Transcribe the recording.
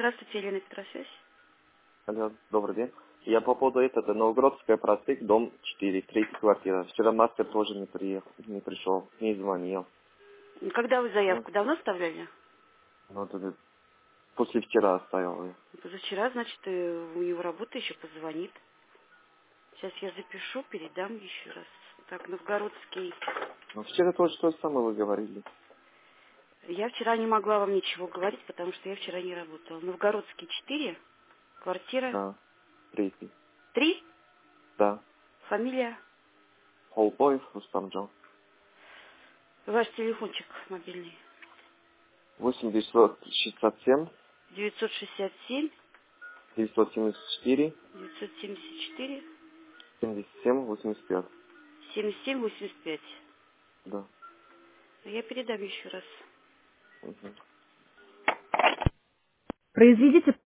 Здравствуйте, Елена Петросвязь. Алло, добрый день. Я по поводу этого, Новгородская проспект, дом 4, третья квартира. Вчера мастер тоже не пришел, не звонил. Когда вы Ну, заявку давно оставляли? вот это после вчера оставил я. Позавчера, значит, у него работа еще позвонит. Сейчас я запишу, передам еще раз. Так, Новгородский. Но вчера тоже то же самое вы говорили. Я вчера не могла вам ничего говорить, потому что я вчера не работала. Новгородский 4, квартира Да, третий. 3, Да. фамилия, Холбоев, Рустамджан. ваш телефончик мобильный. 867 967 974 974 77 85. 77 85. Да. Я передам еще раз. Мгм. Произведите